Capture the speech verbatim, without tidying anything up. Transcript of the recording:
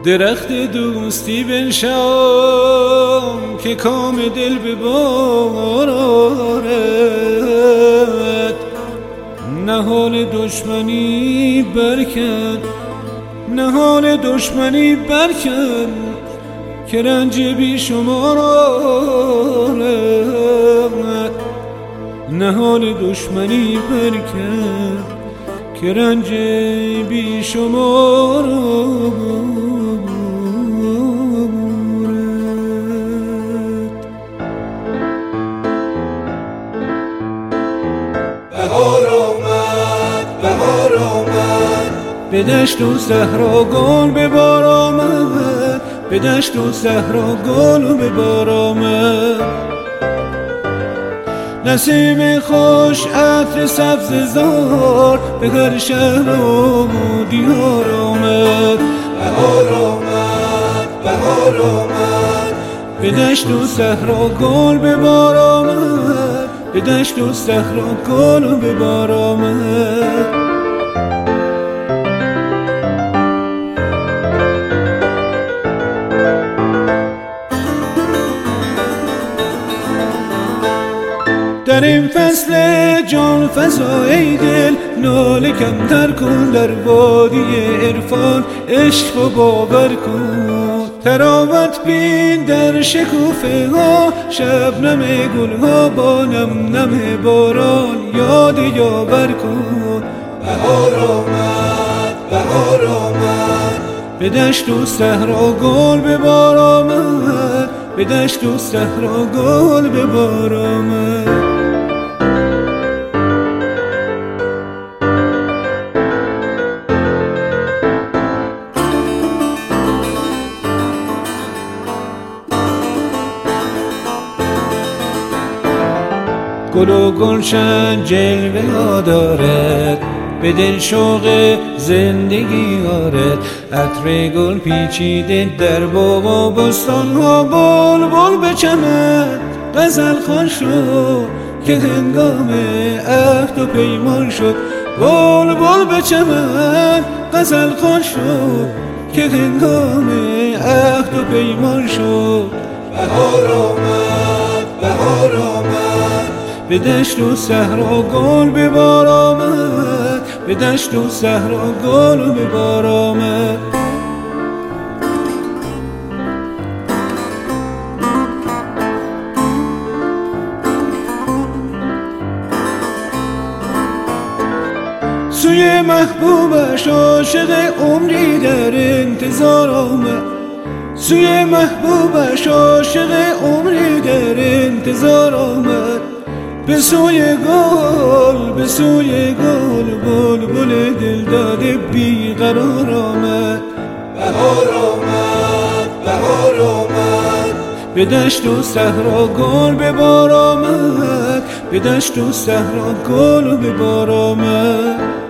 درخت دوستی بنشان که کام دل به بار آرد، نهال دشمنی برکن، نهال دشمنی برکن که رنج بی شمار آرد، نهال دشمنی برکن که رنج بی شمار آرد. بهار آمد، بهار آمد، به دشت و صحرا گل به بار آمد، به دشت و صحرا گل به بار آمد. نسیم خوش عطر سبز زار به هر شهر و دیار آمد. بهار آمد، بهار آمد، به دشت و صحرا گل به بار آمد، به دشت و صحرا گل به بار آمد. در این فصل جان فزا ای دل، ناله کمتر کن در وادی عرفان، عشق و باور کن. تراوت بین در شکوفه ها، شبنم گل ها با نم نم باران، یاد یاور کن. بهار آمد، بهار آمد، به دشت و صحرا گل به بار آمد، به دشت و صحرا گل به بار آمد. گل و گلشن جلوه ها دارد، به دل شوق زندگی آرد. عطر گل پیچیده در باغ و بستان ها، بلبل بچمد غزل خوان شد که هنگام عهد و پیمان شد. بلبل بچمد غزل خوان شد که هنگام عهد و پیمان شد. بهار آمد، بهار آمد، به دشت و صحرا گل به بار آمد، به دشت و صحرا گل به بار آمد. سوی محبوبش عاشق عمری در انتظار آمد، سوی محبوبش عاشق عمری در انتظار آمد. به سوی گل، به سوی گل، بلبل دل داده بی قرار آمد. بهار آمد، بهار آمد، به دشت و صحرا گل به بار آمد، به دشت و صحرا گل به بار آمد.